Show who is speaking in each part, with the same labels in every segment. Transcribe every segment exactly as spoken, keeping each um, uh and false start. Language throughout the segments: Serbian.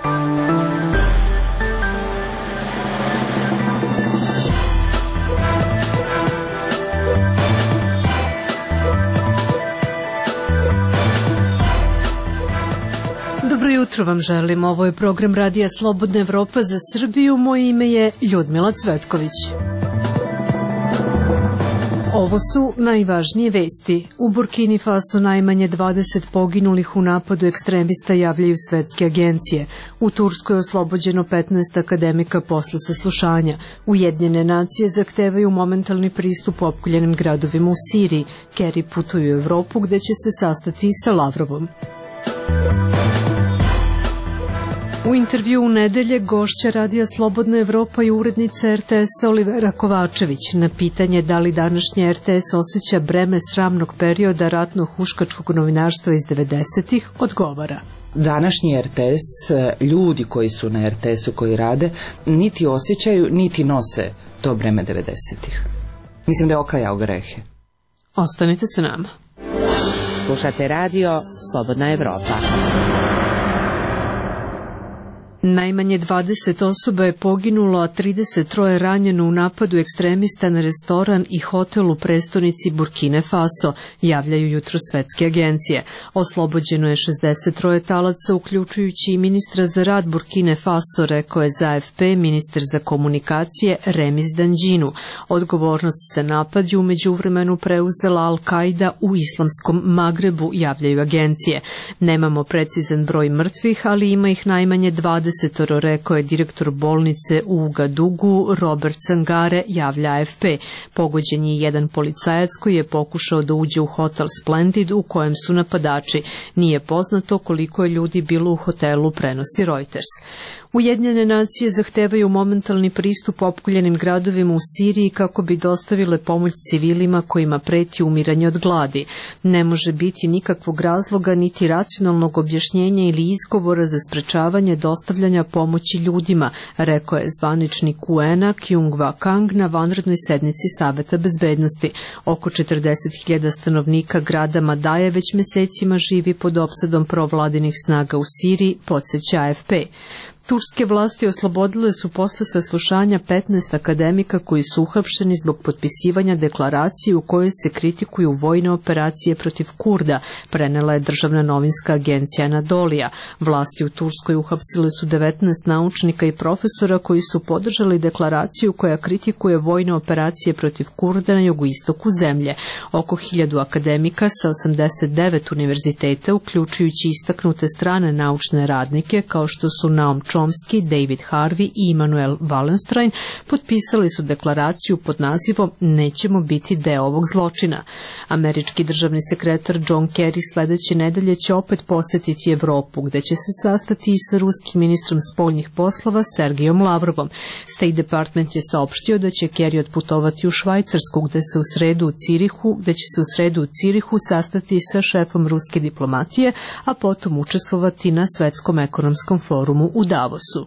Speaker 1: Dobro jutro vam želim. Ovo je program Radija Slobodna Evropa za Srbiju. Moje ime je Ljudmila Cvetković. Ovo su najvažnije vesti. U Burkini Faso najmanje dvadeset poginulih u napadu ekstremista, javljaju svetske agencije. U Turskoj je oslobođeno petnaest akademika posle saslušanja. Ujedinjene nacije zahtevaju momentalni pristup opkoljenim gradovima u Siriji. Kerry putuje u Evropu gde će se sastati sa Lavrovom. U intervju u nedelje gošća Radija Slobodna Evropa i urednica er te es Olivera Kovačević na pitanje da li današnje er te es osjeća breme sramnog perioda ratnog huškačkog novinarstva iz devedesetih, odgovara.
Speaker 2: Današnji er te es, ljudi koji su na er te esu koji rade, niti osjećaju, niti nose to breme devedesetih. Mislim da je okajao grehe.
Speaker 1: Ostanite sa nama.
Speaker 3: Slušate radio Slobodna Evropa.
Speaker 1: Najmanje dvadeset osoba je poginulo, a trideset tri ranjeno u napadu ekstremista na restoran i hotel u prestonici Burkine Faso, javljaju jutro svetske agencije. Oslobođeno je šezdeset tri talaca, uključujući i ministra za rad Burkine Faso, rekao je za a ef pe ministar za komunikacije Remis Danđinu. Odgovornost za napad je u međuvremenu preuzela Al-Kaida u islamskom Magrebu, javljaju agencije. Nemamo precizan broj mrtvih, ali ima ih najmanje dvadeset, rekao je direktor bolnice u Ugadugu Robert Sangare, javlja a ef pe. Pogođen je jedan policajac koji je pokušao da uđe u hotel Splendid u kojem su napadači. Nije poznato koliko je ljudi bilo u hotelu, prenosi Reuters. Ujedinjene nacije zahtevaju momentalni pristup opkoljenim gradovima u Siriji kako bi dostavile pomoć civilima kojima preti umiranje od gladi. Ne može biti nikakvog razloga niti racionalnog objašnjenja ili izgovora za sprečavanje dostavljanja pomoći ljudima, rekao je zvaničnik u en a Kyung-Wa Kang na vanrednoj sednici Saveta bezbednosti. Oko četrdeset hiljada stanovnika grada Madaje već mesecima živi pod opsadom provladinih snaga u Siriji, podsjeća a ef pe. Turske vlasti oslobodile su posle saslušanja petnaest akademika koji su uhapšeni zbog potpisivanja deklaracije u kojoj se kritikuju vojne operacije protiv Kurda, prenela je državna novinska agencija Anadolija. Vlasti u Turskoj uhapsile su devetnaest naučnika i profesora koji su podržali deklaraciju koja kritikuje vojne operacije protiv Kurda na jugoistoku zemlje. Oko hiljadu akademika sa osamdeset devet univerziteta, uključujući istaknute strane naučne radnike kao što su Naum Chomsky, David Harvey i Immanuel Wallenstein, potpisali su deklaraciju pod nazivom "Nećemo biti deo ovog zločina". Američki državni sekretar John Kerry sledeće nedelje će opet posetiti Evropu, gde će se sastati i sa ruskim ministrom spoljnih poslova Sergijom Lavrovom. State Department je saopštio da će Kerry otputovati u Švajcarsku, gde se u sredu u Cirihu, gde će se u sredu u Cirihu sastati sa šefom ruske diplomatije, a potom učestvovati na Svetskom ekonomskom forumu u Davosu.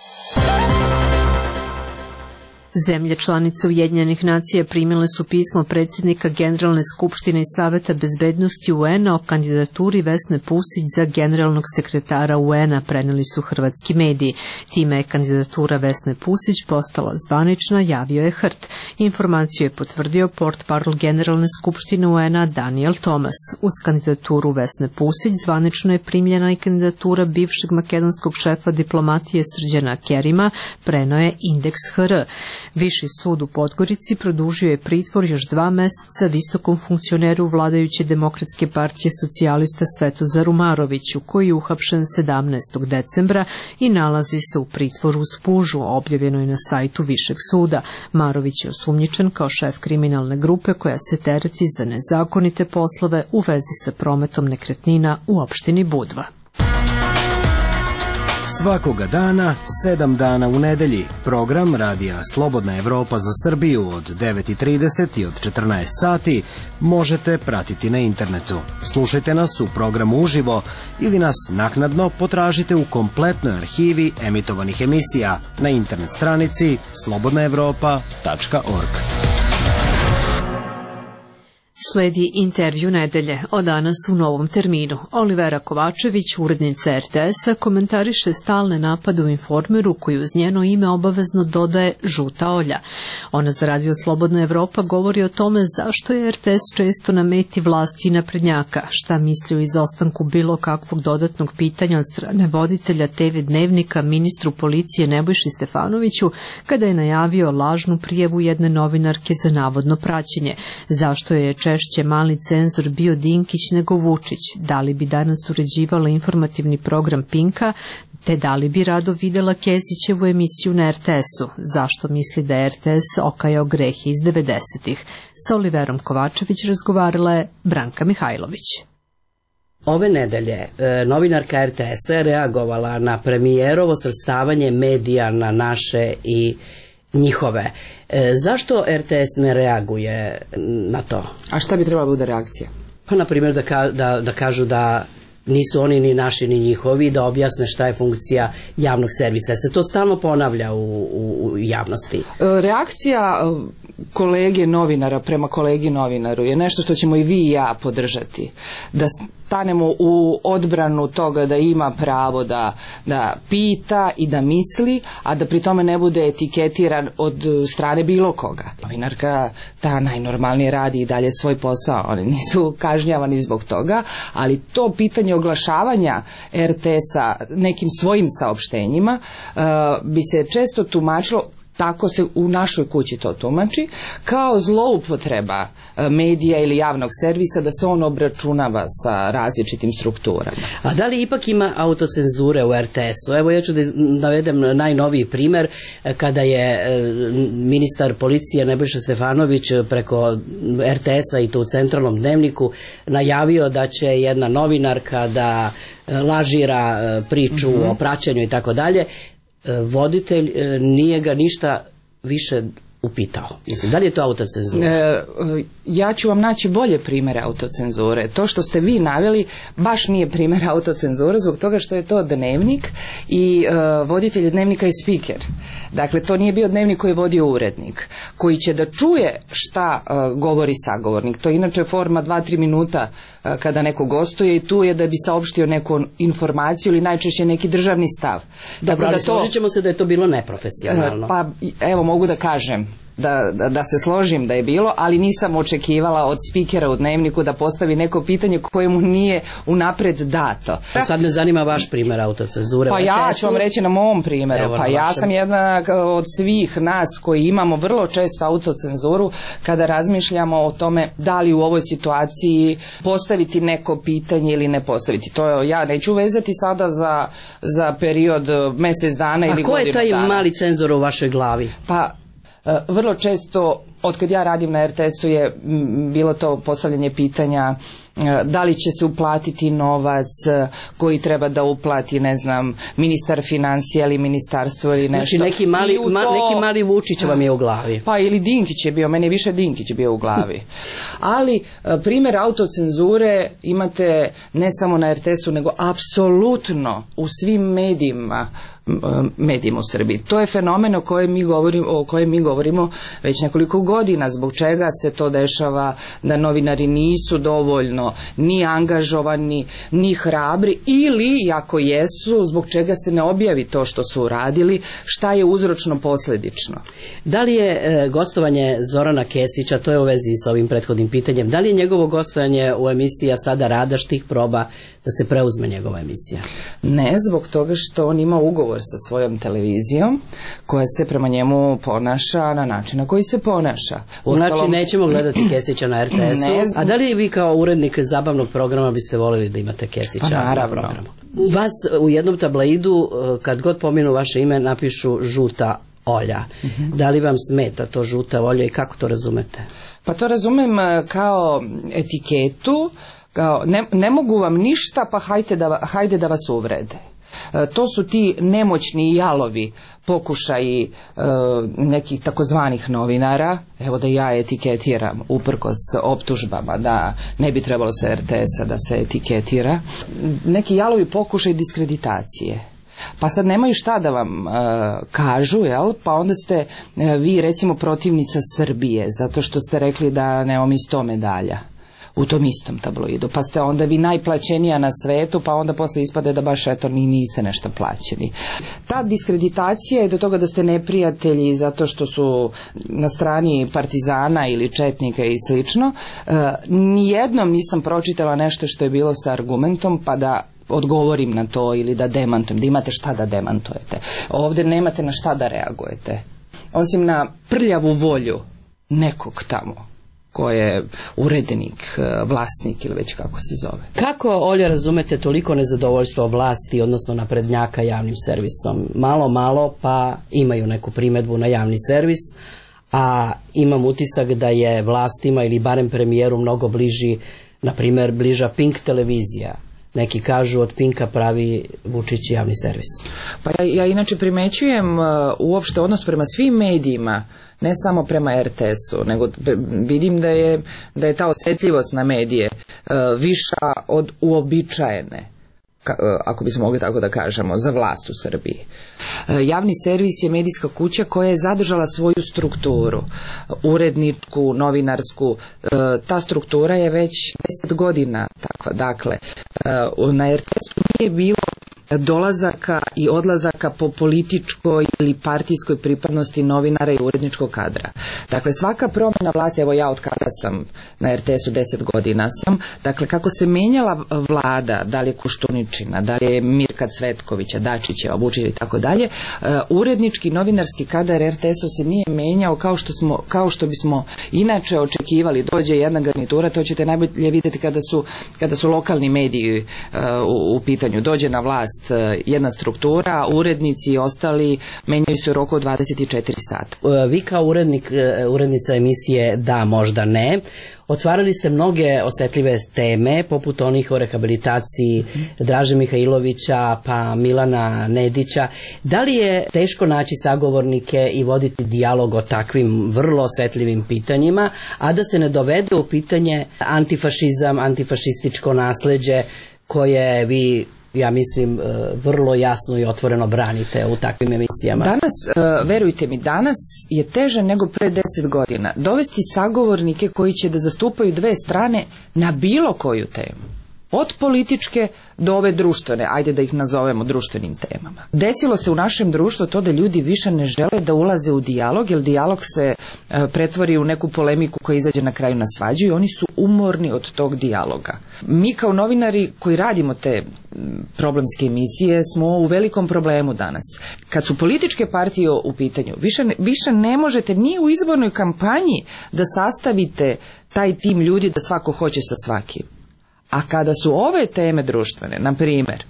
Speaker 1: Zemlje članice Ujedinjenih nacija primile su pismo predsjednika Generalne skupštine i Saveta bezbednosti u en a o kandidaturi Vesne Pusić za generalnog sekretara u en a, preneli su hrvatski mediji. Time je kandidatura Vesne Pusić postala zvanična, javio je Hrt. Informaciju je potvrdio portparol Generalne skupštine u en a Daniel Thomas. Uz kandidaturu Vesne Pusić zvanično je primljena i kandidatura bivšeg makedonskog šefa diplomatije Srđana Kerima, preneo je Indeks ha er. Viši sud u Podgorici produžio je pritvor još dva meseca visokom funkcioneru vladajuće Demokratske partije socijalista Svetozaru Maroviću, koji je uhapšen sedamnaestog decembra i nalazi se u pritvoru uz pužu, objavljeno je na sajtu Višeg suda. Marović je osumnjičen kao šef kriminalne grupe koja se tereti za nezakonite poslove u vezi sa prometom nekretnina u opštini Budva.
Speaker 4: Svakoga dana, sedam dana u nedelji, program Radija Slobodna Evropa za Srbiju od devet i trideset i od četrnaest sati možete pratiti na internetu. Slušajte nas u programu uživo ili nas naknadno potražite u kompletnoj arhivi emitovanih emisija na internet stranici slobodna evropa tačka org.
Speaker 1: Sledi intervju nedelje, od danas u novom terminu. Olivera Kovačević, urednica er te es-a, komentariše stalne napade u Informeru koji uz njeno ime obavezno dodaje žuta olja. Ona za Radio Slobodna Evropa govori o tome zašto je er te es često na meti vlasti i naprednjaka, šta misli o izostanku bilo kakvog dodatnog pitanja od strane voditelja te ve Dnevnika ministru policije Nebojši Stefanoviću kada je najavio lažnu prijavu jedne novinarke za navodno praćenje. Zašto je češće mali cenzor bio Dinkić nego Vučić? Da li bi danas uređivala informativni program Pinka, te da li bi rado videla Kesićevu emisiju na er te es-u? Zašto misli da je er te es okajao grehe iz devedesetih? Sa Oliverom Kovačević razgovarala je Branka Mihajlović.
Speaker 5: Ove nedelje novinarka er te es-a je reagovala na premijerovo svrstavanje medija na naše i njihove. E, zašto er te es ne reaguje na to?
Speaker 2: A šta bi trebala bude reakcija?
Speaker 5: Pa, na primjer, da, ka, da, da kažu da nisu oni ni naši ni njihovi, da objasne šta je funkcija javnog servisa. Se to stalno ponavlja u, u, u javnosti.
Speaker 2: Reakcija kolege novinara prema kolegi novinaru je nešto što ćemo i vi i ja podržati. Da stanemo u odbranu toga da ima pravo da, da pita i da misli, a da pri tome ne bude etiketiran od strane bilo koga. Novinarka ta najnormalnije radi i dalje svoj posao, oni nisu kažnjavani zbog toga, ali to pitanje oglašavanja er te es-a nekim svojim saopštenjima uh, bi se često tumačilo, tako se u našoj kući to tumači, kao zloupotreba medija ili javnog servisa, da se on obračunava sa različitim strukturama.
Speaker 5: A da li ipak ima autocenzure u er te es-u? Evo, ja ću da navedem najnoviji primer, kada je ministar policije Nebojša Stefanović preko er te es-a i to u centralnom dnevniku najavio da će jedna novinarka da lažira priču mm-hmm. o praćenju i tako dalje. Voditelj nije ga ništa više upitao. Mislim, da li je to autocenzura?
Speaker 2: E, ja ću vam naći bolje primjere autocenzure. To što ste vi naveli baš nije primjer autocenzure, zbog toga što je to dnevnik i e, voditelj dnevnika je spiker. Dakle, to nije bio dnevnik koji je vodio urednik, koji će da čuje šta e, govori sagovornik. To je inače forma dva do tri minuta e, kada neko gostuje i tu je da bi saopštio neku informaciju ili najčešće neki državni stav.
Speaker 5: Dobro, ali složit ćemo se da je to bilo neprofesionalno.
Speaker 2: E, pa, evo, mogu da kažem Da, da, da se složim da je bilo, ali nisam očekivala od spikera u dnevniku da postavi neko pitanje koje mu nije unapred dato.
Speaker 5: Sad me zanima vaš primjer autocenzure.
Speaker 2: Pa ja ću vam reći na mom primjeru.
Speaker 5: Evo,
Speaker 2: pa ja vašem. sam jedna od svih nas koji imamo vrlo često autocenzuru kada razmišljamo o tome da li u ovoj situaciji postaviti neko pitanje ili ne postaviti. To ja neću vezati sada za, za period mjesec dana ili godinu dana. A ko je taj dana. Mali cenzor u vašoj glavi? Pa vrlo često, od kad ja radim na er te es-u, je bilo to postavljanje pitanja da li će se uplatiti novac koji treba da uplati, ne znam, ministar financija ili ministarstvo ili nešto.
Speaker 5: Znači neki mali,
Speaker 2: to,
Speaker 5: ma, neki mali Vučić vam je u glavi.
Speaker 2: Pa ili Dinkić je bio, meni je više Dinkić bio u glavi. Ali primjer autocenzure imate ne samo na er te es-u, nego apsolutno u svim medijima medijima u Srbiji. To je fenomen o kojem mi govorimo, o kojem mi govorimo već nekoliko godina. Zbog čega se to dešava, da novinari nisu dovoljno ni angažovani, ni hrabri, ili ako jesu, zbog čega se ne objavi to što su uradili, šta je uzročno posledično.
Speaker 5: Da li je e, gostovanje Zorana Kesića, to je u vezi sa ovim prethodnim pitanjem, da li je njegovo gostovanje u emisiji Sada Rada štih proba da se preuzme njegova emisija?
Speaker 2: Ne, zbog toga što on ima ugovor sa svojom televizijom koja se prema njemu ponaša na način na koji se ponaša.
Speaker 5: Ustalom... Znači nećemo gledati Kesića na er te es-u. Ne, a da li vi kao urednik zabavnog programa biste voljeli da imate Kesića
Speaker 2: pa,
Speaker 5: na programu? Vas u jednom tabloidu, kad god pomenu vaše ime, napišu žuta olja. Uh-huh. Da li vam smeta to žuta olja i kako to razumete?
Speaker 2: Pa to razumem kao etiketu, kao ne, ne mogu vam ništa, pa hajde da, hajde da vas uvrede. E, to su ti nemoćni i jalovi pokušaji e, nekih takozvanih novinara, evo da ja etiketiram uprkos optužbama da ne bi trebalo sa er te es-a da se etiketira, neki jalovi pokušaj diskreditacije. Pa sad nemaju šta da vam e, kažu, jel? Pa onda ste e, vi recimo protivnica Srbije, zato što ste rekli da nemamo mi sto medalja. u tom istom tabloidu, pa ste onda vi najplaćenija na svetu, pa onda posle ispade da baš eto ni niste nešto plaćeni. Ta diskreditacija je do toga da ste neprijatelji zato što su na strani partizana ili četnika i slično. E, nijednom nisam pročitala nešto što je bilo sa argumentom pa da odgovorim na to ili da demantujem, da imate šta da demantujete. Ovdje nemate na šta da reagujete. Osim na prljavu volju nekog tamo ko je urednik, vlasnik ili već kako se zove.
Speaker 5: Kako, Olja, razumete toliko nezadovoljstvo vlasti, odnosno naprednjaka javnim servisom? Malo, malo pa imaju neku primedbu na javni servis, a imam utisak da je vlastima ili barem premijeru mnogo bliži, na primjer, bliža Pink televizija. Neki kažu od Pinka pravi Vučić javni servis.
Speaker 2: Pa ja, ja inače primećujem uh, uopšte odnos prema svim medijima, ne samo prema er te esu, nego vidim da je, da je ta osjetljivost na medije uh, viša od uobičajene, ka, uh, ako bismo mogli tako da kažemo, za vlast u Srbiji. Uh, javni servis je medijska kuća koja je zadržala svoju strukturu, uredničku, novinarsku. Uh, ta struktura je već deset godina takva. Dakle, uh, na er te esu nije bilo dolazaka i odlazaka po političkoj ili partijskoj pripadnosti novinara i uredničkog kadra. Dakle, svaka promjena vlasti, evo ja od kada sam na er te esu deset godina sam, dakle, kako se menjala vlada, da li je Koštuničina, da li je Mirka Cvetkovića, Dačićeva, Vučića i tako dalje, urednički novinarski kadar er te esu se nije menjao kao što smo, kao što bismo inače očekivali. Dođe jedna garnitura, to ćete najbolje vidjeti kada su, kada su lokalni mediji uh, u, u pitanju. Dođe na vlast jedna struktura, urednici i ostali menjaju se u roku od dvadeset četiri sata.
Speaker 5: Vi kao urednik, urednica emisije Da, možda ne, otvarali ste mnoge osetljive teme, poput onih o rehabilitaciji Draže Mihajlovića, pa Milana Nedića. Da li je teško naći sagovornike i voditi dijalog o takvim vrlo osetljivim pitanjima, a da se ne dovede u pitanje antifašizam, antifašističko nasleđe koje vi, ja mislim, vrlo jasno i otvoreno branite u takvim emisijama?
Speaker 2: Danas, verujte mi, danas je teže nego pre deset godina dovesti sagovornike koji će da zastupaju dve strane na bilo koju temu. Od političke do ove društvene, ajde da ih nazovemo društvenim temama. Desilo se u našem društvu to da ljudi više ne žele da ulaze u dijalog, jer dijalog se e, pretvori u neku polemiku koja izađe na kraju na svađu i oni su umorni od tog dijaloga. Mi kao novinari koji radimo te problemske emisije smo u velikom problemu danas. Kad su političke partije u pitanju, više ne, više ne možete ni u izbornoj kampanji da sastavite taj tim ljudi da svako hoće sa svakim. A kada su ove teme društvene, na primjer,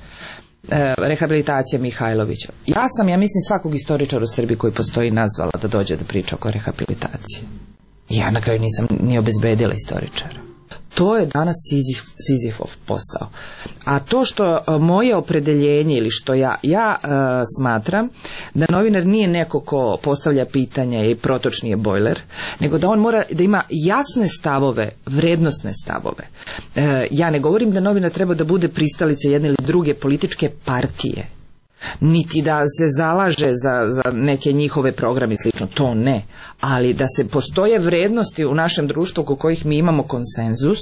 Speaker 2: e, rehabilitacija Mihajlovića, ja sam, ja mislim, svakog istoričara u Srbiji koji postoji nazvala da dođe da priča oko rehabilitacije. Ja na kraju nisam ni obezbedila istoričara. To je danas Sizif, Sizifov posao. A to što moje opredeljenje ili što ja, ja uh, smatram da novinar nije neko ko postavlja pitanja i protočni je bojler, nego da on mora da ima jasne stavove, vrednosne stavove. Uh, ja ne govorim da novinar treba da bude pristalica jedne ili druge političke partije, niti da se zalaže za, za neke njihove programe i slično, to ne, ali da se postoje vrednosti u našem društvu oko kojih mi imamo konsenzus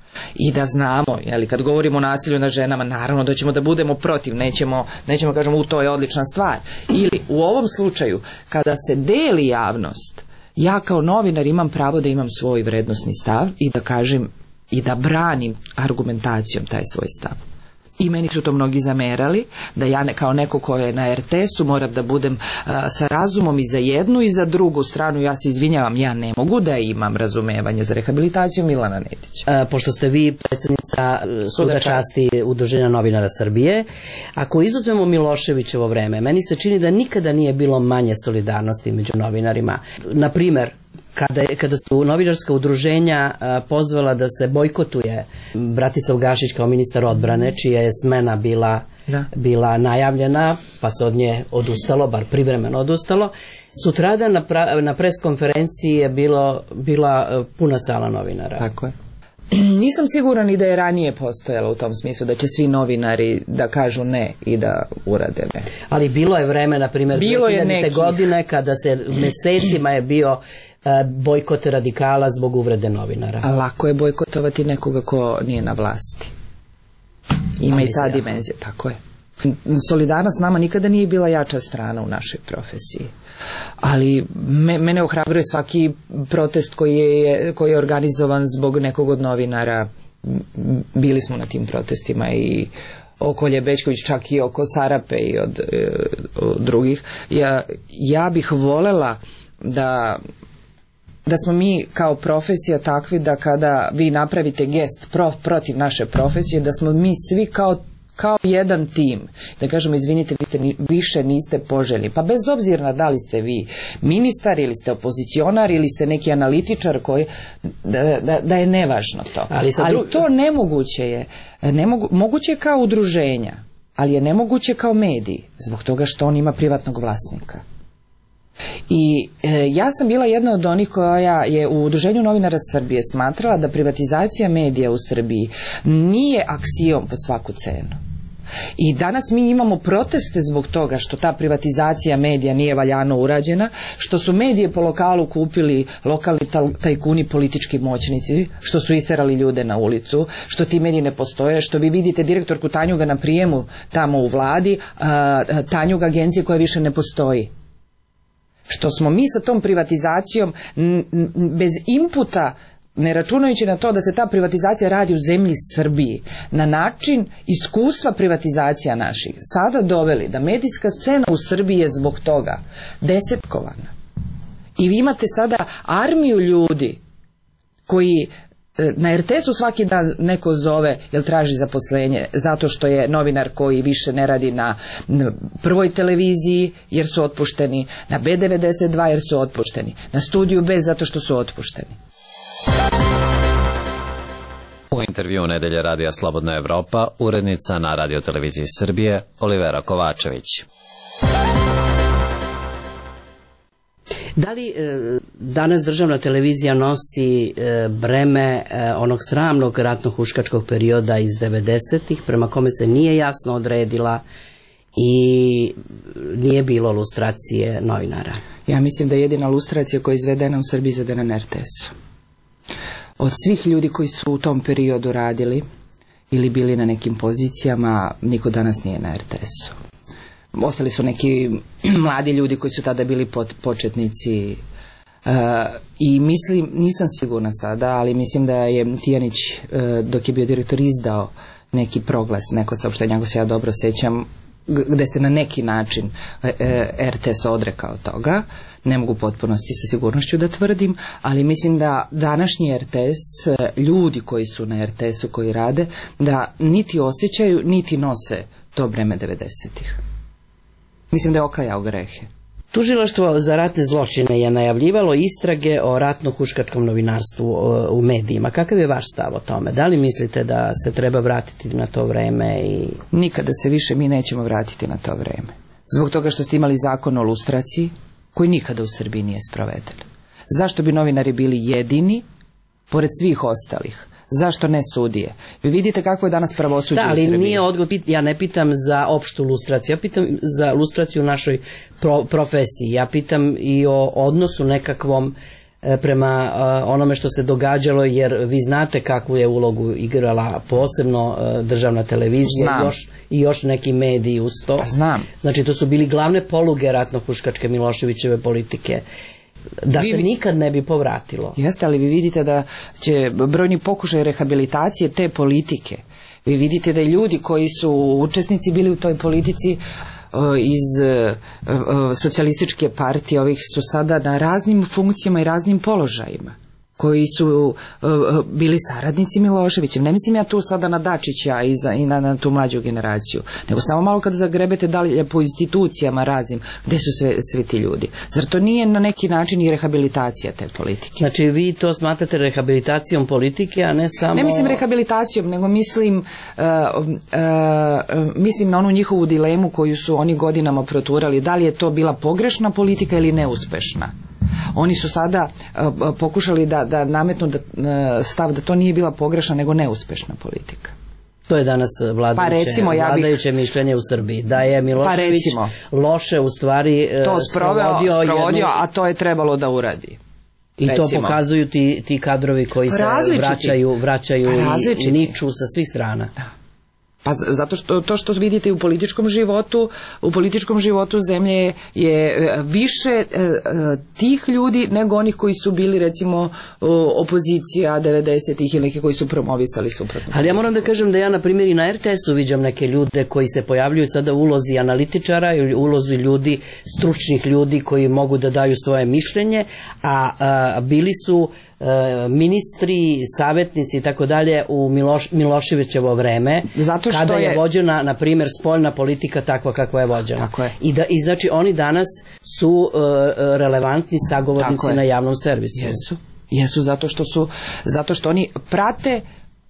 Speaker 2: i da znamo, jeli, kad govorimo o nasilju nad ženama, naravno da ćemo da budemo protiv, nećemo, nećemo kažemo u to je odlična stvar, ili u ovom slučaju kada se deli javnost, ja kao novinar imam pravo da imam svoj vrednosni stav i da kažem i da branim argumentacijom taj svoj stav. I meni su to mnogi zamerali, da ja ne, kao neko ko je na er te esu moram da budem uh, sa razumom i za jednu i za drugu stranu. Ja se izvinjavam, ja ne mogu da imam razumevanje za rehabilitaciju Milana Nedića.
Speaker 5: E, pošto ste vi predsjednica Suda časti Udruženja novinara Srbije, ako izuzmemo Miloševićevo vreme, meni se čini da nikada nije bilo manje solidarnosti među novinarima. Na primer, Kada, kada su novinarska udruženja a, pozvala da se bojkotuje Bratislav Gašić kao ministar odbrane, čija je smena bila, bila najavljena, pa se od nje odustalo, bar privremeno odustalo, sutradan na, pra, na pres konferenciji je bilo, bila puna sala novinara.
Speaker 2: Tako je. Nisam siguran i da je ranije postojalo u tom smislu da će svi novinari da kažu ne i da urade ne.
Speaker 5: Ali bilo je vreme, na primjer, dve hiljadite godine kada se mesecima je bio bojkot radikala zbog uvrede novinara.
Speaker 2: A lako je bojkotovati nekoga ko nije na vlasti. Ima i ta dimenzija, tako je. Solidarnost nama nikada nije bila jača strana u našoj profesiji. Ali me, mene ohrabruje svaki protest koji je, koji je organizovan zbog nekog od novinara. Bili smo na tim protestima i oko Ljebečković, čak i oko Sarape i od, od drugih. Ja, ja bih volela da da smo mi kao profesija takvi da kada vi napravite gest pro, protiv naše profesije, da smo mi svi kao kao jedan tim, da kažemo izvinite, vi ste ni, više niste poželjni, pa bez obzira da li ste vi ministar ili ste opozicionar ili ste neki analitičar koji, da, da, da je nevažno to. Ali, ali dru... to nemoguće je, nemogu, moguće je kao udruženja, ali je nemoguće kao mediji, zbog toga što on ima privatnog vlasnika. I e, ja sam bila jedna od onih koja je u Udruženju novinara Srbije smatrala da privatizacija medija u Srbiji nije aksiom po svaku cenu. I danas mi imamo proteste zbog toga što ta privatizacija medija nije valjano urađena, što su medije po lokalu kupili lokalni tajkuni, politički moćnici, što su isterali ljude na ulicu, što ti mediji ne postoje, što vi vidite direktorku Tanjuga na prijemu tamo u vladi, a, Tanjuga agencije koja više ne postoji. Što smo mi sa tom privatizacijom bez inputa, ne računajući na to da se ta privatizacija radi u zemlji Srbiji, na način iskustva privatizacija naših, sada doveli da medijska scena u Srbiji je zbog toga desetkovana. I vi imate sada armiju ljudi koji na er te esu svaki dan neko zove jer traži zaposlenje zato što je novinar koji više ne radi na Prvoj televiziji jer su otpušteni, na be devedeset dva jer su otpušteni, na Studiju B zato što su otpušteni.
Speaker 6: U intervju Nedelje radija Slobodna Evropa urednica na Radio-televiziji Srbije Olivera Kovačević.
Speaker 5: Da li e, danas državna televizija nosi e, breme e, onog sramnog ratno-huškačkog perioda iz devedesetih prema kome se nije jasno odredila i nije bilo lustracije novinara?
Speaker 2: Ja mislim da je jedina lustracija koja je izvedena u Srbiji izvedena na er te esu. Od svih ljudi koji su u tom periodu radili ili bili na nekim pozicijama, niko danas nije na er te esu. Ostali su neki mladi ljudi koji su tada bili početnici uh, i mislim, nisam sigurna sada, ali mislim da je Tijanić uh, dok je bio direktor izdao neki proglas, neko saopštenje, ako se ja dobro sećam, gde se na neki način uh, er te es odrekao toga. Ne mogu u potpunosti sa sigurnošću da tvrdim, ali mislim da današnji er te es, ljudi koji su na er te esu koji rade, da niti osjećaju, niti nose to breme devedesetih. Mislim da je okajao grehe.
Speaker 5: Tužilaštvo za ratne zločine je najavljivalo istrage o ratno-huškačkom novinarstvu u medijima. Kakav je vaš stav o tome? Da li mislite da se treba vratiti na to vreme? I...
Speaker 2: Nikada se više mi nećemo vratiti na to vreme. Zbog toga što ste imali zakon o lustraciji, koji nikada u Srbiji nije sproveden. Zašto bi novinari bili jedini, pored svih ostalih? Zašto ne sudije? Vi vidite kako je danas pravosuđe
Speaker 5: da,
Speaker 2: u Srbiji.
Speaker 5: Da, ali nije odgovor, ja ne pitam za opštu lustraciju, ja pitam za lustraciju u našoj pro, profesiji, ja pitam i o odnosu nekakvom e, prema e, onome što se događalo, jer vi znate kakvu je ulogu igrala posebno e, državna televizija još, i još neki mediji uz to.
Speaker 2: Pa znam.
Speaker 5: Znači to su bili glavne poluge ratno-huškačke Miloševićeve politike. Da vi, se nikad ne bi povratilo.
Speaker 2: Jeste, ali vi vidite da će brojni pokušaj rehabilitacije te politike. Vi vidite da ljudi koji su učesnici bili u toj politici iz socijalističke partije, ovih su sada na raznim funkcijama i raznim položajima, koji su uh, bili saradnici Miloševića. Ne mislim ja tu sada na Dačića i, za, i na, na tu mlađu generaciju, nego samo malo kad zagrebete dalje po institucijama raznim, gde su sve, sve ti ljudi. Zar to nije na neki način i rehabilitacija te politike?
Speaker 5: Znači vi to smatrate rehabilitacijom politike, a ne samo...
Speaker 2: Ne mislim rehabilitacijom, nego mislim, uh, uh, mislim na onu njihovu dilemu koju su oni godinama proturali, da li je to bila pogrešna politika ili neuspešna. Oni su sada uh, pokušali da, da nametnu da, uh, stav da to nije bila pogrešna nego neuspešna politika.
Speaker 5: To je danas vladajuće,
Speaker 2: pa recimo, ja bih,
Speaker 5: vladajuće mišljenje u Srbiji. Da je Milošević pa loše u stvari uh,
Speaker 2: to sproveo,
Speaker 5: sprovodio,
Speaker 2: sprovodio
Speaker 5: jednu...
Speaker 2: a to je trebalo da uradi.
Speaker 5: I to
Speaker 2: recimo.
Speaker 5: pokazuju ti, ti kadrovi koji se
Speaker 2: Različiti.
Speaker 5: vraćaju, vraćaju
Speaker 2: Različiti.
Speaker 5: i niču sa svih strana.
Speaker 2: Da. Pa zato što to što vidite u političkom životu, u političkom životu zemlje je više e, tih ljudi nego onih koji su bili recimo opozicija devedesetih ili neki koji su promovisali suprotno.
Speaker 5: Ali ja moram da kažem da ja na primjer i na er te esu viđam neke ljude koji se pojavljuju sada u ulozi analitičara ili ulozi ljudi, stručnih ljudi koji mogu da daju svoje mišljenje, a, a bili su ministri, savjetnici i tako dalje u Miloš, Miloševićevo vreme,
Speaker 2: zato što
Speaker 5: kada je,
Speaker 2: je
Speaker 5: vođena, na primjer, spoljna politika takva kakva je vođena.
Speaker 2: Tako je.
Speaker 5: I, da, I znači oni danas su uh, relevantni sagovornici na javnom servisu.
Speaker 2: Jesu, jesu zato što su, zato što oni prate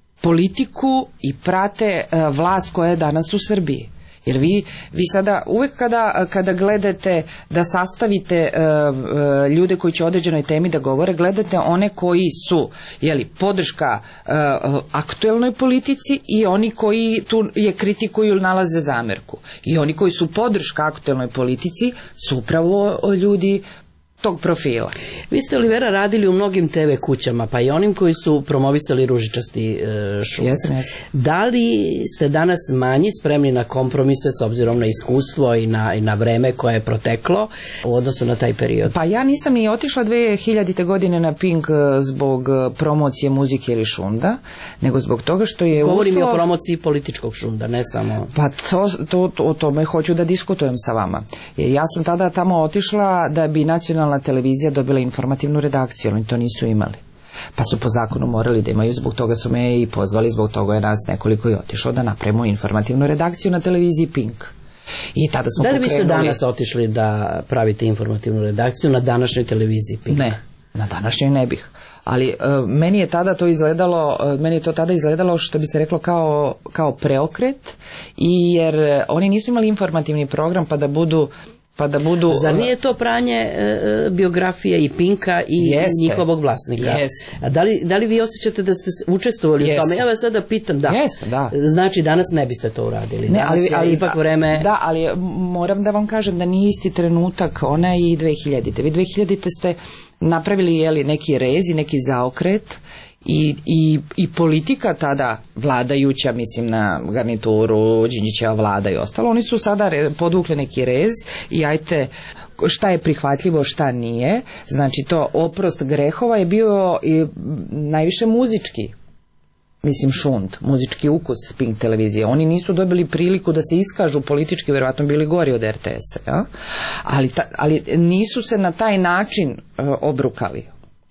Speaker 2: politiku i prate uh, vlast koja je danas u Srbiji. Jer vi, vi sada uvek kada, kada gledate da sastavite uh, uh, ljude koji će o određenoj temi da govore, gledate one koji su jeli, podrška uh, aktuelnoj politici i oni koji tu je kritikuju ili nalaze zamerku. I oni koji su podrška aktuelnoj politici su upravo ljudi tog profila.
Speaker 5: Vi ste, Olivera, radili u mnogim te ve kućama, pa i onim koji su promovisali ružičasti e, šund.
Speaker 2: Jesam, jesam.
Speaker 5: Da li ste danas manji spremni na kompromise s obzirom na iskustvo i na, i na vreme koje je proteklo u odnosu na taj period?
Speaker 2: Pa ja nisam ni otišla dve hiljadite godine na Pink zbog promocije muzike ili šunda, nego zbog toga što je
Speaker 5: Govorim
Speaker 2: uslov...
Speaker 5: i o promociji političkog šunda, ne samo...
Speaker 2: Pa to, to, to, o tome hoću da diskutujem sa vama. Jer ja sam tada tamo otišla da bi nacionalna televizija dobila informativnu redakciju, ali to nisu imali. Pa su po zakonu morali da imaju, zbog toga su me i pozvali, zbog toga je nas nekoliko i otišlo da napravimo informativnu redakciju na televiziji Pink. I tada smo
Speaker 5: da li
Speaker 2: pokrenuli...
Speaker 5: biste danas otišli da pravite informativnu redakciju na današnjoj televiziji Pink?
Speaker 2: Ne, na današnjoj ne bih. Ali uh, meni je tada to izgledalo, uh, meni je to tada izgledalo što bi se reklo kao, kao preokret, i jer uh, oni nisu imali informativni program pa da budu pa da budu...
Speaker 5: Zar nije to pranje e, biografije i Pinka i, i njihovog vlasnika?
Speaker 2: Jeste.
Speaker 5: A da li, da li vi osjećate da ste učestvovali
Speaker 2: Jeste.
Speaker 5: u tome? Ja vas sada pitam, da.
Speaker 2: Jeste, da.
Speaker 5: Znači, danas ne biste to uradili.
Speaker 2: Ne, ali, ali
Speaker 5: ipak vreme...
Speaker 2: Da, ali moram da vam kažem da nije isti trenutak, ona i dve hiljadite. Vi dve hiljadite ste napravili jeli, neki rez i neki zaokret, I, i, i politika tada vladajuća, mislim na garnituru, Đinđićeva vlada i ostalo, oni su sada re, podvukli neki rez i ajte šta je prihvatljivo, šta nije. Znači to oprost grehova je bio i najviše muzički, mislim šund, muzički ukus Pink televizije. Oni nisu dobili priliku da se iskažu politički, verovatno bili gori od er te esa, ja? ali, ta, ali nisu se na taj način uh, obrukali.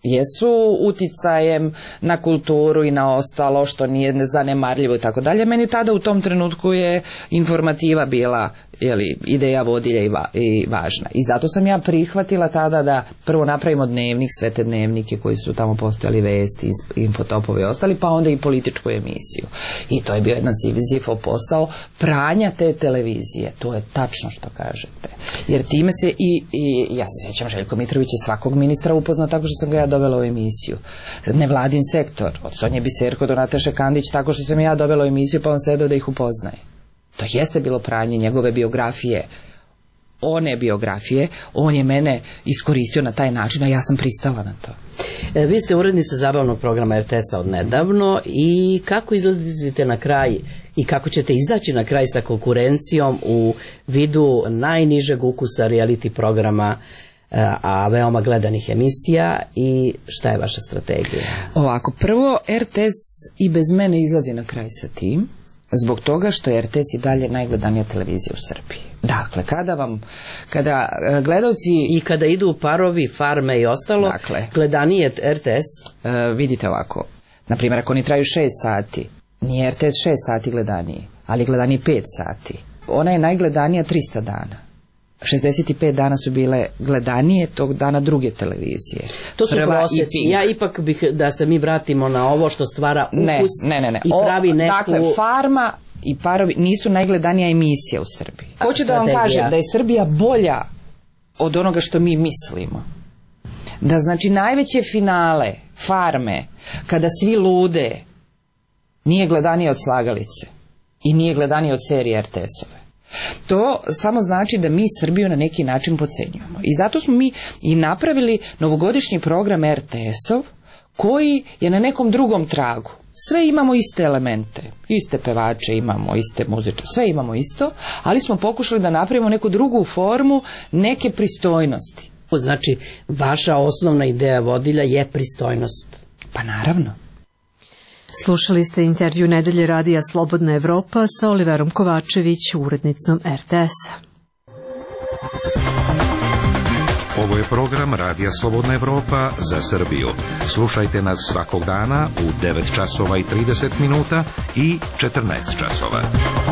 Speaker 2: Jesu uticajem na kulturu i na ostalo što nije zanemarljivo i tako dalje. Meni tada u tom trenutku je informativa bila jeli, ideja vodilja i, va, i važna. I zato sam ja prihvatila tada da prvo napravimo dnevnik, sve te dnevnike koji su tamo postojali, vesti, infotopove i ostali, pa onda i političku emisiju. I to je bio jedan Sizifov posao pranja te televizije. To je tačno što kažete. Jer time se i, i ja se sjećam, Željko Mitrović je svakog ministra upoznao tako što sam ga ja dovela u emisiju. Nevladin sektor, od Sonje Biserko do Nataše Kandić, tako što sam ja dovela u emisiju pa on sedao da ih upoznaje. To jeste bilo pranje njegove biografije, one biografije, on je mene iskoristio na taj način, a ja sam pristala na to.
Speaker 5: E, vi ste urednica zabavnog programa er te esa od nedavno i kako izlazite na kraj i kako ćete izaći na kraj sa konkurencijom u vidu najnižeg ukusa reality programa, a veoma gledanih emisija, i šta je vaša strategija?
Speaker 2: Ovako, prvo er te es i bez mene izlazi na kraj sa tim, zbog toga što je er te es i dalje najgledanija televizija u Srbiji. Dakle, kada vam, kada gledalci...
Speaker 5: I kada idu parovi, farme i ostalo, dakle, gledanije er te es?
Speaker 2: Uh, vidite ovako, na primjer, ako oni traju šest sati, nije er te es šest sati gledaniji, ali gledaniji pet sati. Ona je najgledanija trista dana. šezdeset pet dana su bile gledanije tog dana druge televizije.
Speaker 5: To su prosjeci. Ja ipak bih da se mi vratimo na ovo što stvara ukus
Speaker 2: ne, ne, ne.
Speaker 5: i pravi neku...
Speaker 2: Dakle, farma i parovi nisu najgledanija emisija u Srbiji. Hoću da vam kažem da je Srbija bolja od onoga što mi mislimo. Da znači najveće finale farme, kada svi lude, nije gledanije od Slagalice i nije gledanije od serije er te esove. to samo znači da mi Srbiju na neki način podcenjujemo. I zato smo mi i napravili novogodišnji program er te es-ov koji je na nekom drugom tragu. Sve imamo iste elemente, iste pevače imamo, iste muzičare, sve imamo isto, ali smo pokušali da napravimo neku drugu formu, neke pristojnosti.
Speaker 5: Znači, vaša osnovna ideja vodilja je pristojnost.
Speaker 2: Pa naravno.
Speaker 1: Slušali ste intervju Nedelje radija Slobodna Evropa sa Oliverom Kovačević, urednicom er te es-a.
Speaker 7: Ovo je program Radija Slobodna Evropa za Srbiju. Slušajte nas svakog dana u devet časova i trideset minuta i četrnaest časova.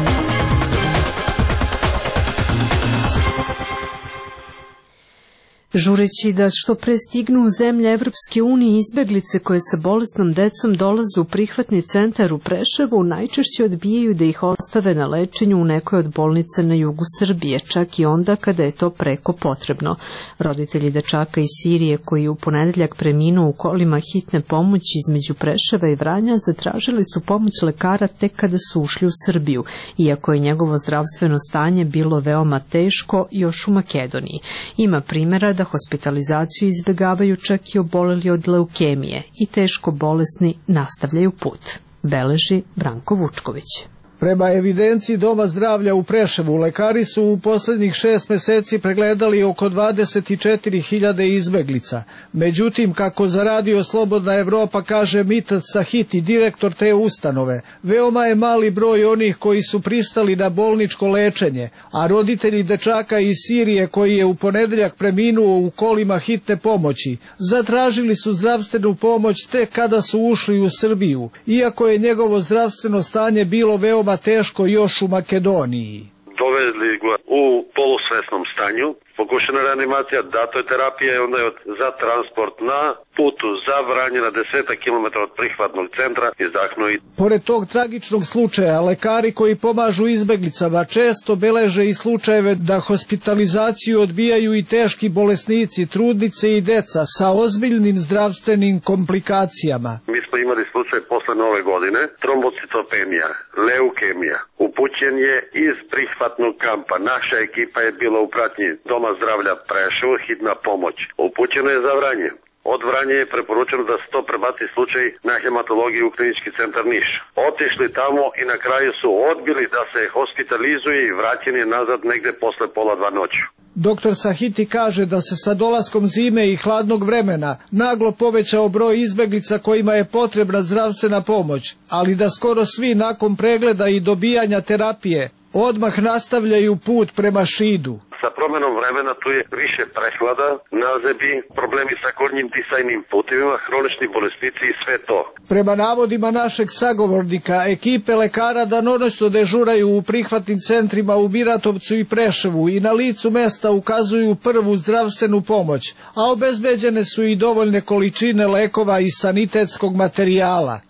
Speaker 1: Žureći da što pre stignu u zemlje Evropske unije, izbeglice koje sa bolesnom decom dolaze u prihvatni centar u Preševu najčešće odbijaju da ih ostave na lečenju u nekoj od bolnica na jugu Srbije, čak i onda kada je to preko potrebno. Roditelji dečaka iz Sirije koji je u ponedeljak preminuo u kolima hitne pomoći između Preševa i Vranja zatražili su pomoć lekara tek kada su ušli u Srbiju, iako je njegovo zdravstveno stanje bilo veoma teško još u Makedoniji. Ima primjera da hospitalizaciju izbegavaju čak i oboleli od leukemije i teško bolesni nastavljaju put, beleži Branko Vučković.
Speaker 8: Prema evidenciji Doma zdravlja u Preševu, lekari su u poslednjih šest meseci pregledali oko dvadeset četiri hiljade izbeglica. Međutim, kako za Radio Slobodna Evropa kaže Mitat Sahiti, direktor te ustanove, veoma je mali broj onih koji su pristali na bolničko lečenje, a roditelji dečaka iz Sirije koji je u ponedeljak preminuo u kolima hitne pomoći, zatražili su zdravstvenu pomoć tek kada su ušli u Srbiju, iako je njegovo zdravstveno stanje bilo veoma teško još u Makedoniji.
Speaker 9: Dovedli ga u polusvesnom stanju, pokušana reanimacija, dato je terapija i onda je za transport na putu za Vranje na desetak kilometara od prihvatnog centra izdahnuo i...
Speaker 8: Pored tog tragičnog slučaja, lekari koji pomažu izbeglicama često beleže i slučajeve da hospitalizaciju odbijaju i teški bolesnici, trudnice i deca sa ozbiljnim zdravstvenim komplikacijama.
Speaker 9: Mi smo imali slučaj posle nove godine, trombocitopenija, leukemija. Upućen je iz prihvatnog kampa. Naša ekipa je bila u pratnji Doma zdravlja Preševo, hitna pomoć. Upućeno je za Vranje. Od Vranja je preporučeno da se to prebaci slučaj na hematologiju u klinički centar Niš. Otišli tamo i na kraju su odbili da se hospitalizuje i vraćen je nazad negde posle pola dva noću.
Speaker 8: Doktor Sahiti kaže da se sa dolaskom zime i hladnog vremena naglo povećao broj izbeglica kojima je potrebna zdravstvena pomoć, ali da skoro svi nakon pregleda i dobijanja terapije odmah nastavljaju put prema Šidu.
Speaker 9: Sa promenom vremena tu je više prehlada, nazebi, problemi sa gornjim disajnim putevima, hronični bolesnici i sve to.
Speaker 8: Prema navodima našeg sagovornika, ekipe lekara danonoćno dežuraju u prihvatnim centrima u Biratovcu i Preševu i na licu mesta ukazuju prvu zdravstvenu pomoć, a obezbeđene su i dovoljne količine lekova i sanitetskog materijala.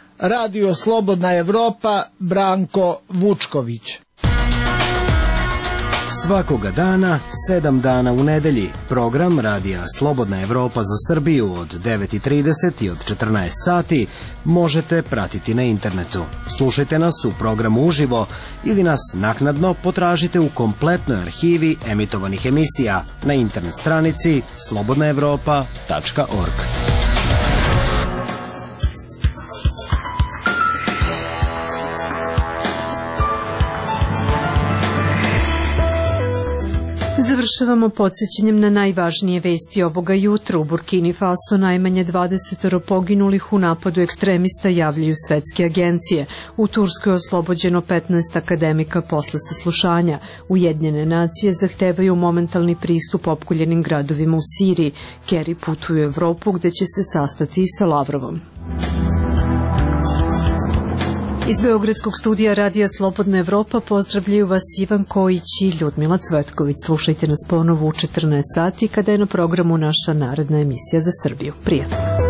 Speaker 8: Radio Slobodna Evropa, Branko Vučković.
Speaker 4: Svakoga dana, sedam dana u nedelji, program Radija Slobodna Evropa za Srbiju od devet i trideset i od četrnaest sati možete pratiti na internetu. Slušajte nas u programu uživo ili nas naknadno potražite u kompletnoj arhivi emitovanih emisija na internet stranici slobodna evropa tačka org.
Speaker 1: Završavamo podsjećanjem na najvažnije vesti ovoga jutra. U Burkini Faso najmanje dvadeset poginulih u napadu ekstremista, javljaju svetske agencije. U Turskoj je oslobođeno petnaest akademika posle saslušanja. Ujedinjene nacije zahtevaju momentalni pristup opkoljenim gradovima u Siriji. Kerry putuje u Evropu gde će se sastati sa Lavrovom. Iz Beogradskog studija Radija Slobodna Evropa pozdravljaju vas Ivan Kojić i Ljudmila Cvetković. Slušajte nas ponovo u četrnaest sati kada je na programu naša naredna emisija za Srbiju. Prijatno.